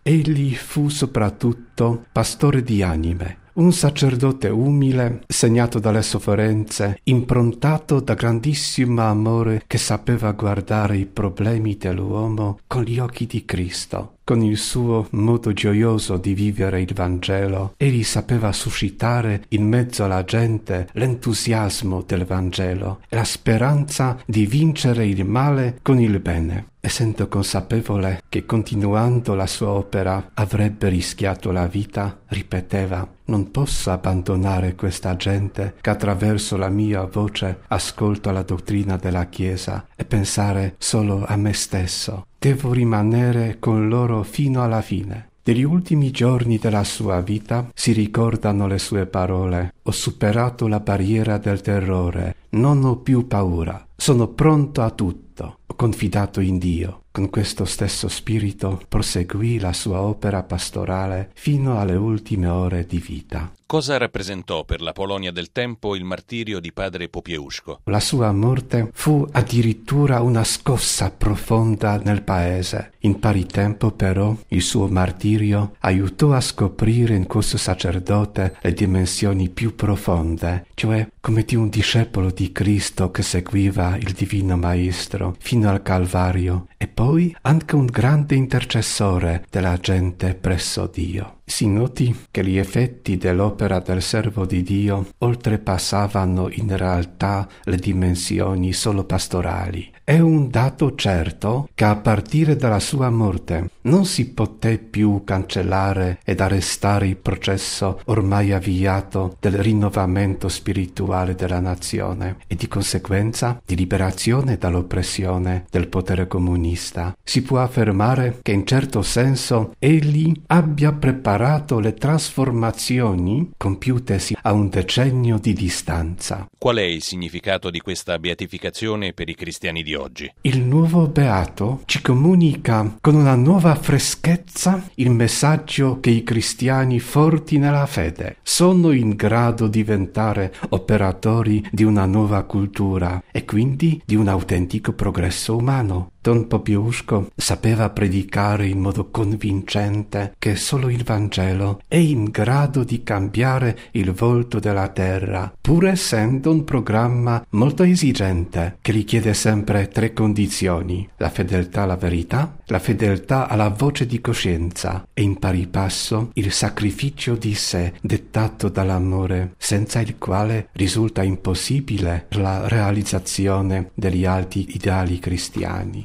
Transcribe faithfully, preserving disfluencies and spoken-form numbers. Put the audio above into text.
Egli fu soprattutto pastore di anime, un sacerdote umile, segnato dalle sofferenze, improntato da grandissimo amore che sapeva guardare i problemi dell'uomo con gli occhi di Cristo. Con il suo modo gioioso di vivere il Vangelo, egli sapeva suscitare in mezzo alla gente l'entusiasmo del Vangelo e la speranza di vincere il male con il bene. Essendo consapevole che continuando la sua opera avrebbe rischiato la vita, ripeteva: non posso abbandonare questa gente che attraverso la mia voce ascolta la dottrina della Chiesa e pensare solo a me stesso. Devo rimanere con loro fino alla fine. Degli ultimi giorni della sua vita si ricordano le sue parole: ho superato la barriera del terrore, non ho più paura, sono pronto a tutto, ho confidato in Dio. Con questo stesso spirito proseguì la sua opera pastorale fino alle ultime ore di vita. Cosa rappresentò per la Polonia del tempo il martirio di padre Popiełuszko? La sua morte fu addirittura una scossa profonda nel paese. In pari tempo, però, il suo martirio aiutò a scoprire in questo sacerdote le dimensioni più profonde, cioè come di un discepolo di Cristo che seguiva il Divino Maestro fino al Calvario, e poi anche un grande intercessore della gente presso Dio. Si noti che gli effetti dell'opera del servo di Dio oltrepassavano in realtà le dimensioni solo pastorali. È un dato certo che a partire dalla sua morte non si poté più cancellare ed arrestare il processo ormai avviato del rinnovamento spirituale della nazione e di conseguenza di liberazione dall'oppressione del potere comunista. Si può affermare che in certo senso egli abbia preparato le trasformazioni compiutesi a un decennio di distanza. Qual è il significato di questa beatificazione per i cristiani di oggi? Il nuovo beato ci comunica con una nuova freschezza il messaggio che i cristiani forti nella fede sono in grado di diventare operatori di una nuova cultura e quindi di un autentico progresso umano. Don Popiełuszko sapeva predicare in modo convincente che solo il Vangelo è in grado di cambiare il volto della terra, pur essendo un programma molto esigente che richiede sempre tre condizioni: la fedeltà alla verità, la fedeltà alla voce di coscienza e in pari passo il sacrificio di sé dettato dall'amore, senza il quale risulta impossibile la realizzazione degli alti ideali cristiani.